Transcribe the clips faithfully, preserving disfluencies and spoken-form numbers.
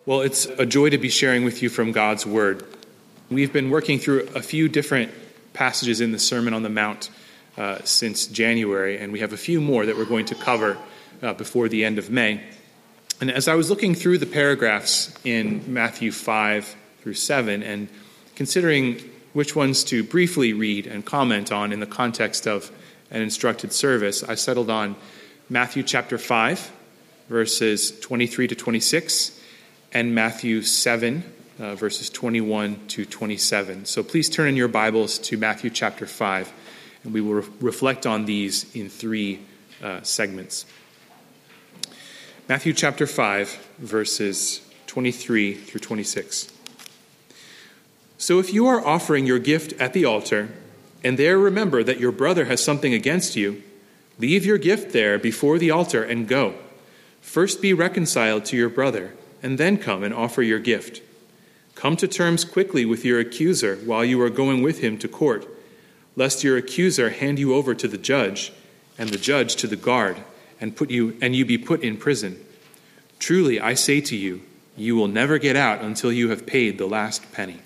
Well, it's a joy to be sharing with you from God's Word. We've been working through a few different passages in the Sermon on the Mount uh, since January, and we have a few more that we're going to cover uh, before the end of May. And as I was looking through the paragraphs in Matthew five through seven and considering which ones to briefly read and comment on in the context of an instructed service, I settled on Matthew chapter five, verses twenty-three to twenty-six, and Matthew seven, uh, verses twenty-one to twenty-seven. So please turn in your Bibles to Matthew chapter five, and we will re- reflect on these in three uh, segments. Matthew chapter five, verses twenty-three through twenty-six. So if you are offering your gift at the altar, and there remember that your brother has something against you, leave your gift there before the altar and go. First be reconciled to your brother, and then come and offer your gift. Come to terms quickly with your accuser while you are going with him to court, lest your accuser hand you over to the judge, and the judge to the guard, and put you and you be put in prison. Truly, I say to you, you will never get out until you have paid the last penny.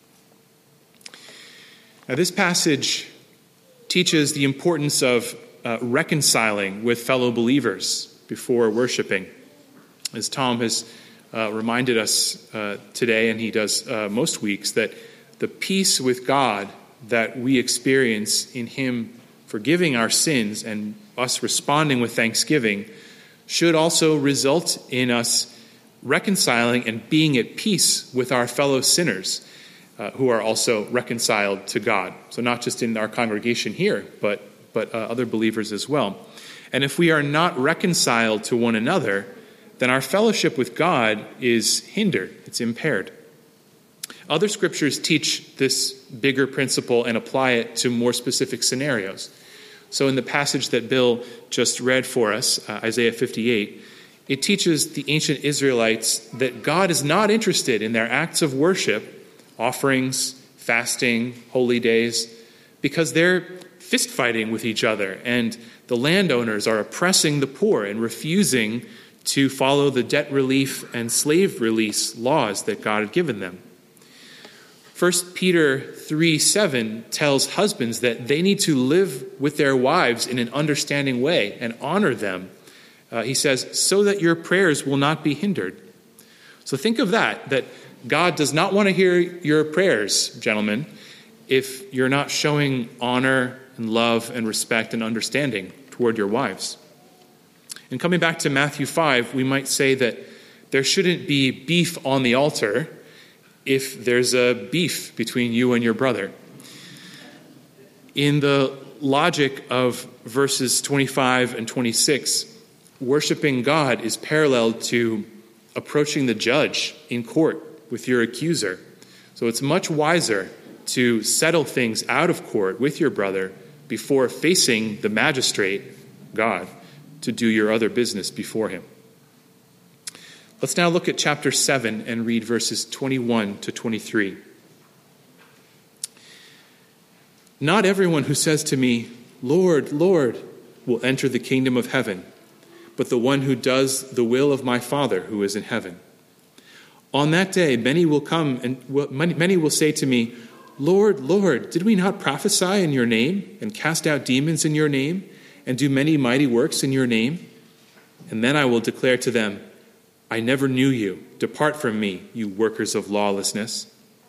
Now, this passage teaches the importance of uh, reconciling with fellow believers before worshiping. As Tom has Uh, reminded us uh, today, and he does uh, most weeks, that the peace with God that we experience in him forgiving our sins and us responding with thanksgiving should also result in us reconciling and being at peace with our fellow sinners uh, who are also reconciled to God. So not just in our congregation here, but, but uh, other believers as well. And if we are not reconciled to one another, then our fellowship with God is hindered, it's impaired. Other scriptures teach this bigger principle and apply it to more specific scenarios. So in the passage that Bill just read for us, uh, Isaiah fifty-eight, it teaches the ancient Israelites that God is not interested in their acts of worship, offerings, fasting, holy days, because they're fist fighting with each other, and the landowners are oppressing the poor and refusing to follow the debt relief and slave release laws that God had given them. First Peter three seven tells husbands that they need to live with their wives in an understanding way and honor them. Uh, he says, so that your prayers will not be hindered. So think of that, that God does not want to hear your prayers, gentlemen, if you're not showing honor and love and respect and understanding toward your wives. And coming back to Matthew five, we might say that there shouldn't be beef on the altar if there's a beef between you and your brother. In the logic of verses twenty-five and twenty-six, worshiping God is parallel to approaching the judge in court with your accuser. So it's much wiser to settle things out of court with your brother before facing the magistrate, God, to do your other business before him. Let's now look at chapter seven and read verses twenty-one to twenty-three. Not everyone who says to me, Lord, Lord, will enter the kingdom of heaven, but the one who does the will of my Father who is in heaven. On that day, many will come and many will say to me, Lord, Lord, did we not prophesy in your name and cast out demons in your name and do many mighty works in your name? And then I will declare to them, I never knew you. Depart from me, you workers of lawlessness.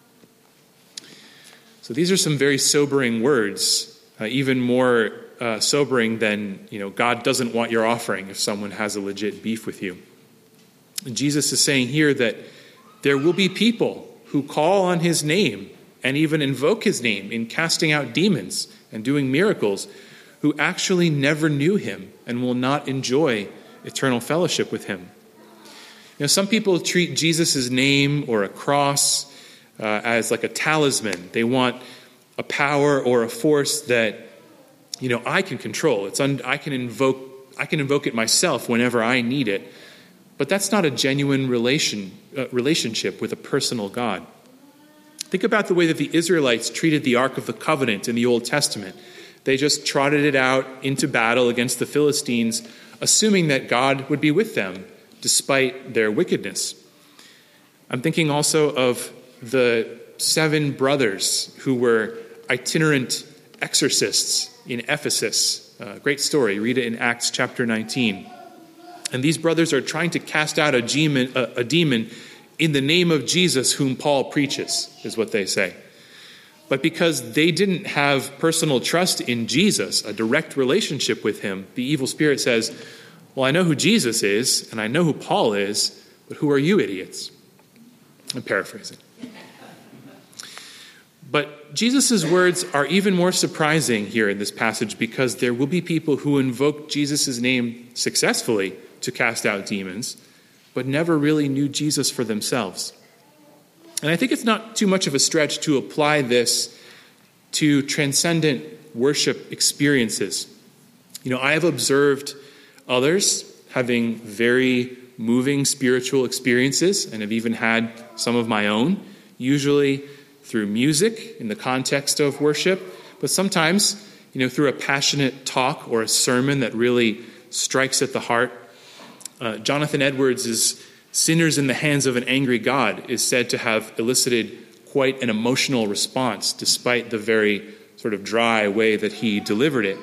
So these are some very sobering words, uh, even more uh, sobering than, you know, God doesn't want your offering if someone has a legit beef with you. And Jesus is saying here that there will be people who call on his name and even invoke his name in casting out demons and doing miracles, who actually never knew him and will not enjoy eternal fellowship with him. You know, some people treat Jesus' name or a cross uh, as like a talisman. They want a power or a force that, you know, I can control. It's un- I can invoke. I can invoke it myself whenever I need it. But that's not a genuine relation uh, relationship with a personal God. Think about the way that the Israelites treated the Ark of the Covenant in the Old Testament. They just trotted it out into battle against the Philistines, assuming that God would be with them despite their wickedness. I'm thinking also of the seven brothers who were itinerant exorcists in Ephesus. Uh, great story. Read it in Acts chapter nineteen. And these brothers are trying to cast out a demon, a, a demon in the name of Jesus, whom Paul preaches, is what they say. But because they didn't have personal trust in Jesus, a direct relationship with him, the evil spirit says, well, I know who Jesus is, and I know who Paul is, but who are you idiots? I'm paraphrasing. But Jesus' words are even more surprising here in this passage, because there will be people who invoke Jesus' name successfully to cast out demons, but never really knew Jesus for themselves. And I think it's not too much of a stretch to apply this to transcendent worship experiences. You know, I have observed others having very moving spiritual experiences, and have even had some of my own, usually through music in the context of worship, but sometimes, you know, through a passionate talk or a sermon that really strikes at the heart. Uh, Jonathan Edwards' Sinners in the Hands of an Angry God is said to have elicited quite an emotional response, despite the very sort of dry way that he delivered it.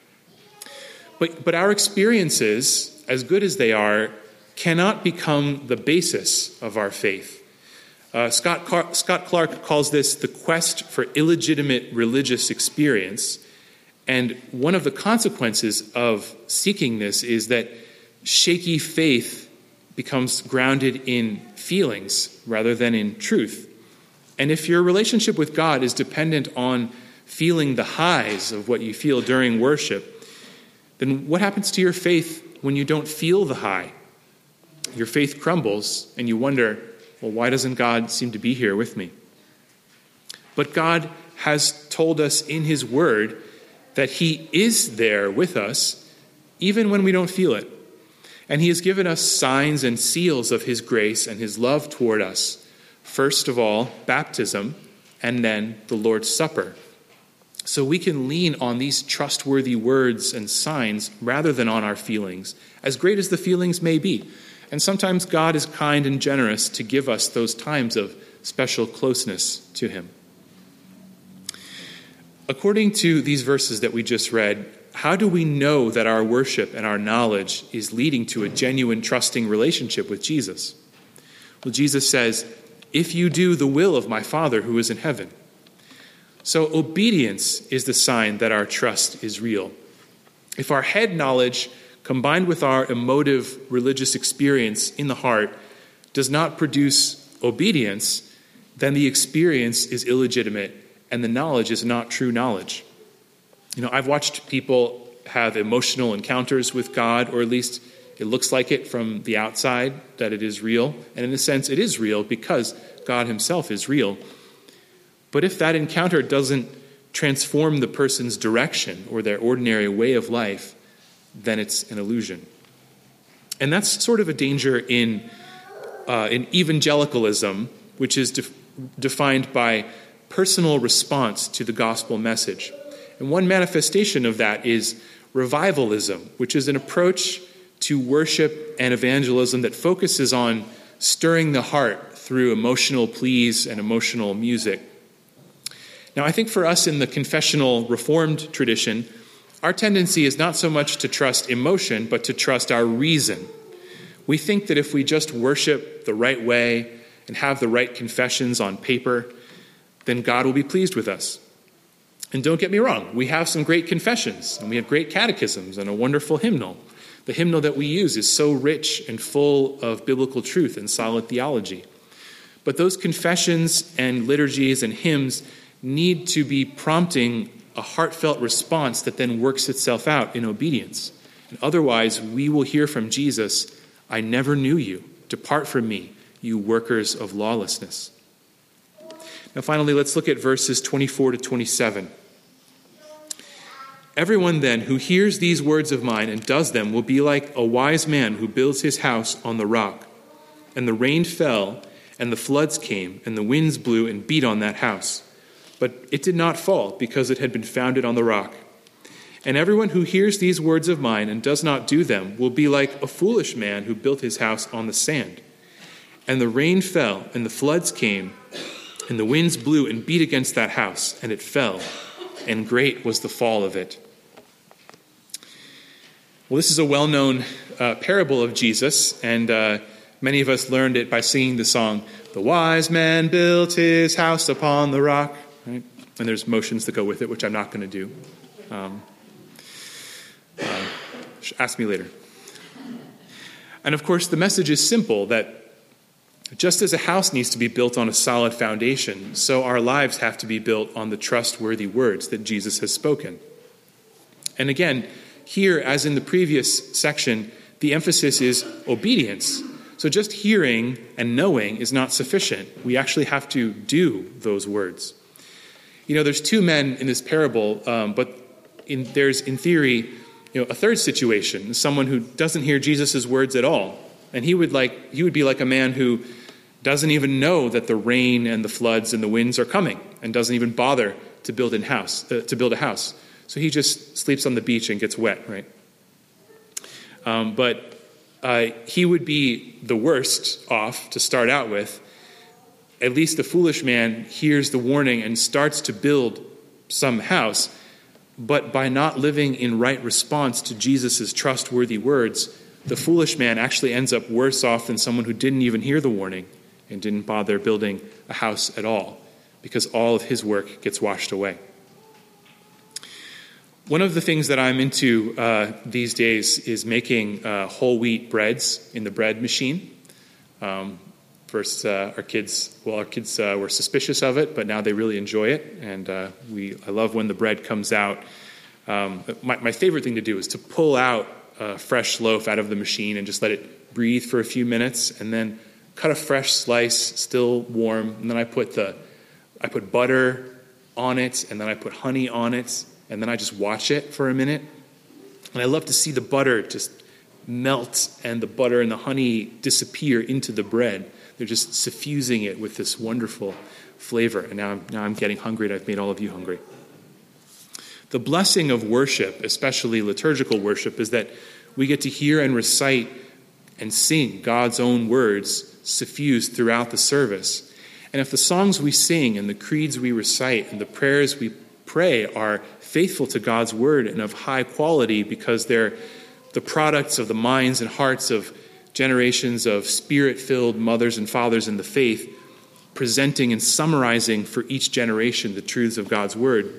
But, but our experiences, as good as they are, cannot become the basis of our faith. Uh, Scott, Car- Scott Clark calls this the quest for illegitimate religious experience. And one of the consequences of seeking this is that shaky faith becomes grounded in feelings rather than in truth. And if your relationship with God is dependent on feeling the highs of what you feel during worship, then what happens to your faith when you don't feel the high? Your faith crumbles, and you wonder, well, why doesn't God seem to be here with me? But God has told us in his word that he is there with us, even when we don't feel it. And he has given us signs and seals of his grace and his love toward us. First of all, baptism, and then the Lord's Supper. So we can lean on these trustworthy words and signs rather than on our feelings, as great as the feelings may be. And sometimes God is kind and generous to give us those times of special closeness to him. According to these verses that we just read, how do we know that our worship and our knowledge is leading to a genuine, trusting relationship with Jesus? Well, Jesus says, if you do the will of my Father who is in heaven. So obedience is the sign that our trust is real. If our head knowledge combined with our emotive religious experience in the heart does not produce obedience, then the experience is illegitimate and the knowledge is not true knowledge. You know, I've watched people have emotional encounters with God, or at least it looks like it from the outside that it is real. And in a sense, it is real because God himself is real. But if that encounter doesn't transform the person's direction or their ordinary way of life, then it's an illusion. And that's sort of a danger in, uh, in evangelicalism, which is def- defined by personal response to the gospel message. And one manifestation of that is revivalism, which is an approach to worship and evangelism that focuses on stirring the heart through emotional pleas and emotional music. Now, I think for us in the confessional Reformed tradition, our tendency is not so much to trust emotion, but to trust our reason. We think that if we just worship the right way and have the right confessions on paper, then God will be pleased with us. And don't get me wrong, we have some great confessions, and we have great catechisms and a wonderful hymnal. The hymnal that we use is so rich and full of biblical truth and solid theology. But those confessions and liturgies and hymns need to be prompting a heartfelt response that then works itself out in obedience. And otherwise, we will hear from Jesus, I never knew you. Depart from me, you workers of lawlessness. Now finally, let's look at verses twenty-four to twenty-seven. Everyone then who hears these words of mine and does them will be like a wise man who builds his house on the rock. And the rain fell, and the floods came, and the winds blew and beat on that house. But it did not fall, because it had been founded on the rock. And everyone who hears these words of mine and does not do them will be like a foolish man who built his house on the sand. And the rain fell, and the floods came, and the winds blew and beat against that house, and it fell, and great was the fall of it. Well, this is a well-known uh, parable of Jesus, and uh, many of us learned it by singing the song, "The wise man built his house upon the rock." Right? And there's motions that go with it, which I'm not going to do. Um, uh, ask me later. And of course, the message is simple, that just as a house needs to be built on a solid foundation, so our lives have to be built on the trustworthy words that Jesus has spoken. And again, here, as in the previous section, the emphasis is obedience. So just hearing and knowing is not sufficient. We actually have to do those words. You know, there's two men in this parable, um, but in, there's, in theory, you know, a third situation, someone who doesn't hear Jesus' words at all. And he would like he would be like a man who doesn't even know that the rain and the floods and the winds are coming, and doesn't even bother to build in house uh, to build a house. So he just sleeps on the beach and gets wet, right? Um, but uh, he would be the worst off to start out with. At least the foolish man hears the warning and starts to build some house, but by not living in right response to Jesus' trustworthy words, the foolish man actually ends up worse off than someone who didn't even hear the warning and didn't bother building a house at all, because all of his work gets washed away. One of the things that I'm into uh, these days is making uh, whole wheat breads in the bread machine. Um, first, uh, our kids, well, our kids uh, were suspicious of it, but now they really enjoy it, and uh, we I love when the bread comes out. Um, my, my favorite thing to do is to pull out a fresh loaf out of the machine and just let it breathe for a few minutes, and then cut a fresh slice, still warm, and then I put the I put butter on it, and then I put honey on it, and then I just watch it for a minute. And I love to see the butter just melt and the butter and the honey disappear into the bread. They're just suffusing it with this wonderful flavor. And now I'm, now I'm getting hungry, and I've made all of you hungry. The blessing of worship, especially liturgical worship, is that we get to hear and recite and sing God's own words suffused throughout the service. And if the songs we sing and the creeds we recite and the prayers we pray are faithful to God's word and of high quality because they're the products of the minds and hearts of generations of spirit-filled mothers and fathers in the faith, presenting and summarizing for each generation the truths of God's word,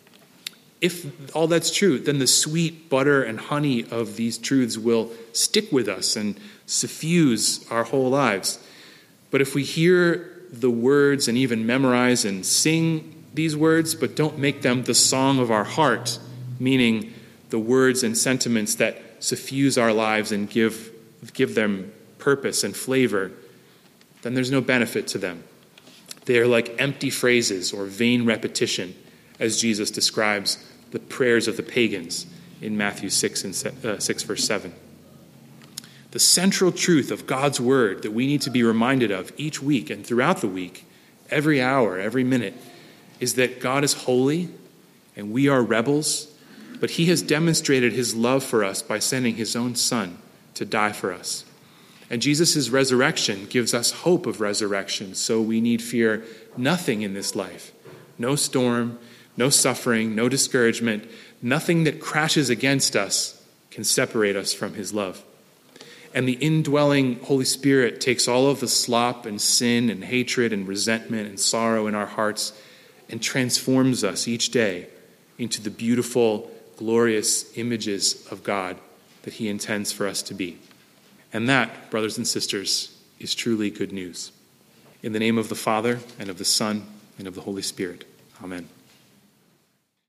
if all that's true, then the sweet butter and honey of these truths will stick with us and suffuse our whole lives. But if we hear the words and even memorize and sing these words, but don't make them the song of our heart, meaning the words and sentiments that suffuse our lives and give, give them purpose and flavor, then there's no benefit to them. They are like empty phrases or vain repetition, as Jesus describes the prayers of the pagans in Matthew six, and uh, six verse seven. The central truth of God's word that we need to be reminded of each week and throughout the week, every hour, every minute, is that God is holy and we are rebels, but he has demonstrated his love for us by sending his own son to die for us. And Jesus' resurrection gives us hope of resurrection, so we need fear nothing in this life. No storm, no suffering, no discouragement, nothing that crashes against us can separate us from his love. And the indwelling Holy Spirit takes all of the slop and sin and hatred and resentment and sorrow in our hearts and transforms us each day into the beautiful, glorious images of God that he intends for us to be. And that, brothers and sisters, is truly good news. In the name of the Father, and of the Son, and of the Holy Spirit. Amen.